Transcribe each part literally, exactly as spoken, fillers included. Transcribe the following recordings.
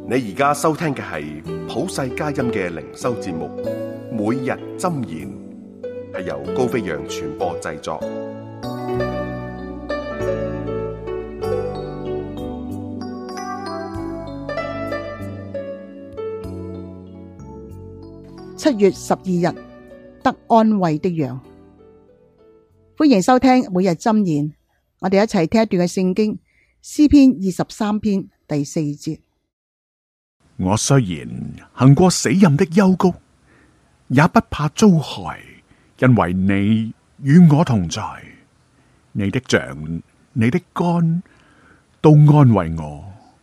你而家收聽嘅係普世佳音嘅靈修節目，每日箴言，係由高飛揚傳播製作。 七月十二日，得安慰的羊。歡迎收聽每日箴言，我哋一齊聽一段嘅聖經，詩篇二十三篇第四節。 我雖然行過死蔭的幽谷，也不怕遭害，因為你與我同在。你的杖、你的竿都安慰我。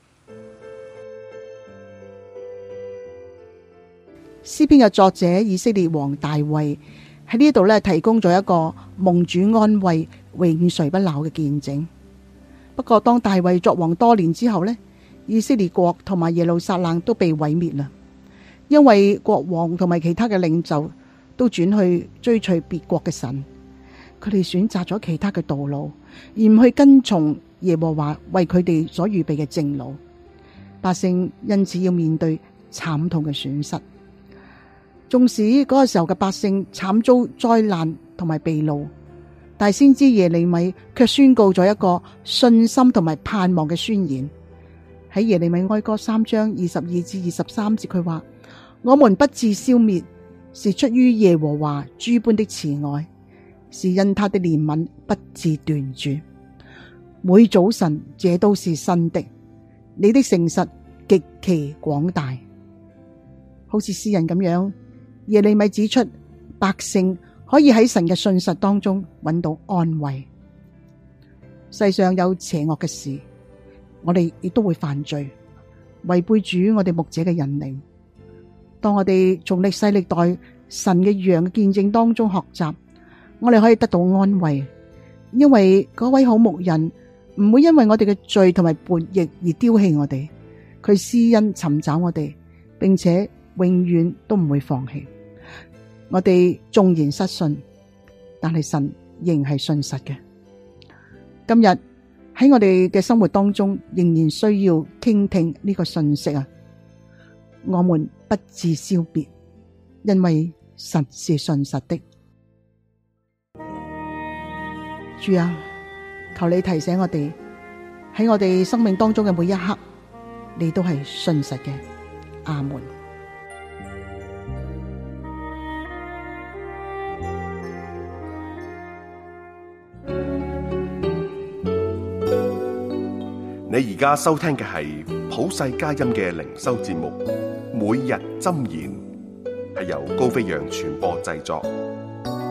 詩篇嘅作者以色列王大衛喺呢度咧，提供咗一個蒙主安慰、永垂不朽嘅見證。不過當大衛作王多年之後呢，以色列國同埋耶路撒冷都被毀滅啦，因為國王同埋其他嘅領袖都轉去追隨別國嘅神，佢哋選擇咗其他嘅道路，而唔去跟從耶和華為佢哋所預備嘅正路。百姓因此要面對慘痛嘅損失。縱使嗰個時候嘅百姓慘遭災難同埋被擄，但係先知耶利米卻宣告咗一個信心同埋盼望嘅宣言。喺耶利米哀歌三章二十二至二十三節，佢話：我們不致消滅，是出於耶和華諸般的慈愛，是因他的憐憫不致斷絕。每早晨這都是新的，你的誠實極其廣大。好似詩人咁樣，耶利米指出百姓可以喺神嘅信實當中揾到安慰。世上有邪惡嘅事，我哋亦都會犯罪，違背主我哋牧者嘅引領。當我哋從歷世歷代神嘅羊嘅見證當中學習，我哋可以得到安慰，因為嗰位好牧人唔會因為我哋嘅罪同埋悖逆而丟棄我哋，佢施恩尋找我哋，並且永遠都唔會放棄。我哋縱然失信，但係神仍係信實嘅。今日喺我哋嘅生活當中，仍然需要傾聽呢個信息啊！我們不致消滅，因為神是信實的。主啊，求你提醒我哋喺我哋生命當中嘅每一刻，你都係信實嘅。阿門。 你而家收聽嘅係普世佳音嘅靈修節目，每日箴言，係由高飛揚傳播製作。